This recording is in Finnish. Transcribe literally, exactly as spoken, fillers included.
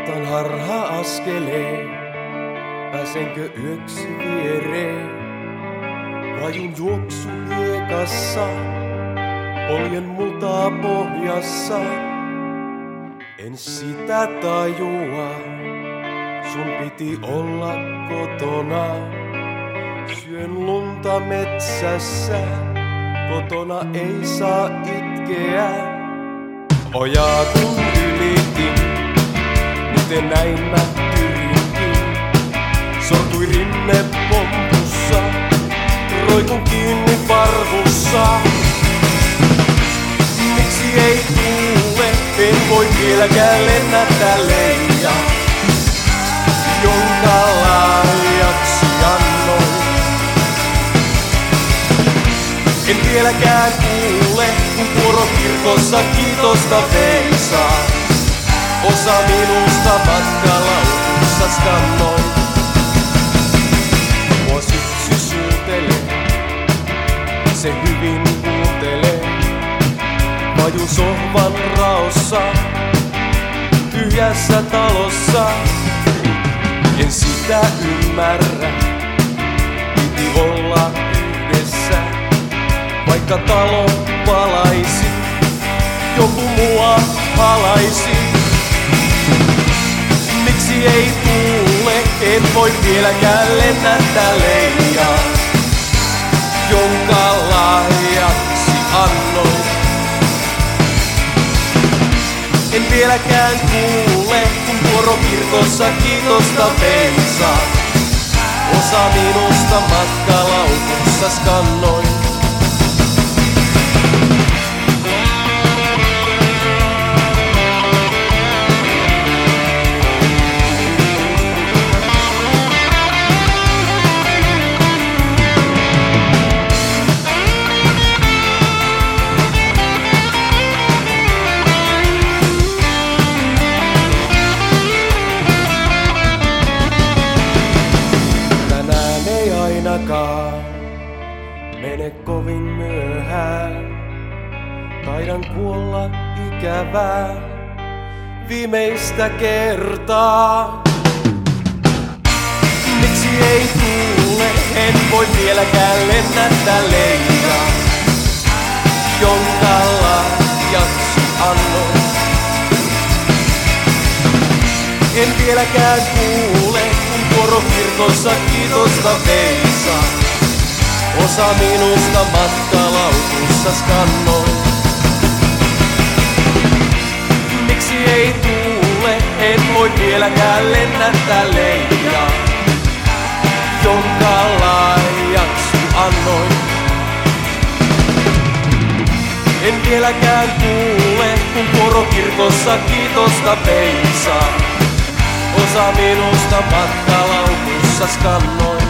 Otan harha-askeleen, pääsenkö yöksi viereen? Vajun juoksu hiekassa, poljen mutaa pohjassa. En sitä tajua, sun piti olla kotona. Syön lunta metsässä, kotona ei saa itkeä. Ojaa kun ylitin, miten näin mä tyrinkin. Sortui rinne pompussa, roikun kiinni parvussa. Miksi ei kuule, en voi vieläkään lennättää leijaa, jonka lahjaksi annoin. En vieläkään kuule, kun vuorokirkossa kiitosta veisaa. Osa minusta matkalaukussa skannoi. Mua syksy suutelee, se hyvin kuuntelee. Vajun sohvan raossa, tyhjässä talossa. En sitä ymmärrä, piti olla yhdessä. Vaikka talo palaisi, joku mua halaisi. Miksi ei kuule, en voi vieläkään lennättää leijaa, jonka lahjaksi annoin. En vieläkään kuule, kun vuorokirkossa kiitosta veisaa. Osa minusta matkalaukussa skannoin. Mene kovin myöhään, taidan kuolla ikävää viimeistä kertaa. Miksi ei kuule, en voi vieläkään lennättää leijaa, jonka lahjaksi annoin. En vieläkään kuule, kun vuorokirkossa kiitosta veisaa. Osa minusta matkalaukussa skannoi. Miksi ei tuule, en voi vieläkään lennättää leijaa, jonka lahjaksi annoin. En vieläkään kuule, kun vuorokirkossa kiitosta veisaa. Osa minusta matkalaukussa skannoi.